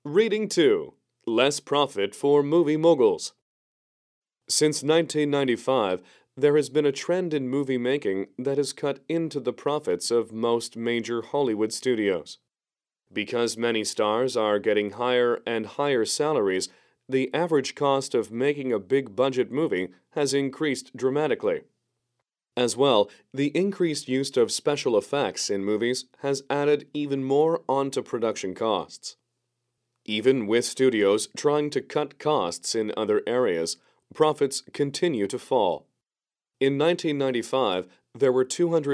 Reading 2. Less profit for movie moguls. Since 1995, there has been a trend in movie making that has cut into the profits of most major Hollywood studios. Because many stars are getting higher and higher salaries, the average cost of making a big budget movie has increased dramatically. As well, the increased use of special effects in movies has added even more onto production costs. Even with studios trying to cut costs in other areas, profits continue to fall. In 1995, there were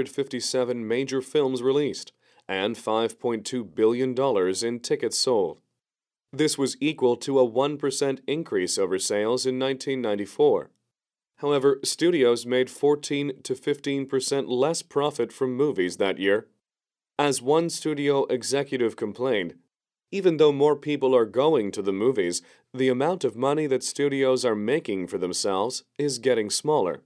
257 major films released and $5.2 billion in tickets sold. This was equal to a 1% increase over sales in 1994. However, studios made 14 to 15% less profit from movies that year. As one studio executive complained, even though more people are going to the movies, the amount of money that studios are making for themselves is getting smaller.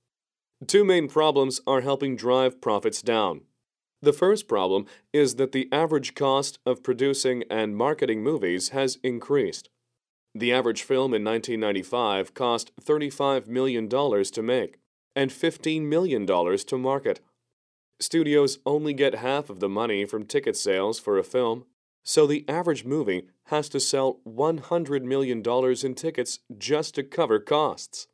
Two main problems are helping drive profits down. The first problem is that the average cost of producing and marketing movies has increased. The average film in 1995 cost $35 million to make and $15 million to market. Studios only get half of the money from ticket sales for a film, so the average movie has to sell $100 million in tickets just to cover costs.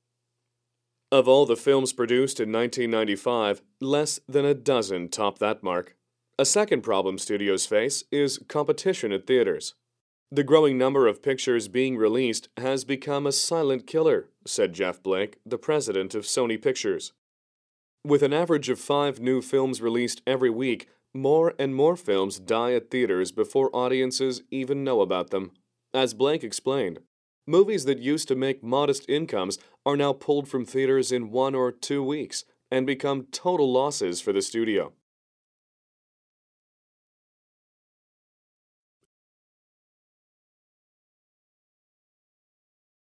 Of all the films produced in 1995, less than a dozen top that mark. A second problem studios face is competition at theaters. The growing number of pictures being released has become a silent killer, said Jeff Blake, the president of Sony Pictures. With an average of 5 new films released every week, more and more films die at theaters before audiences even know about them. As Blake explained, movies that used to make modest incomes are now pulled from theaters in 1 or 2 weeks and become total losses for the studio.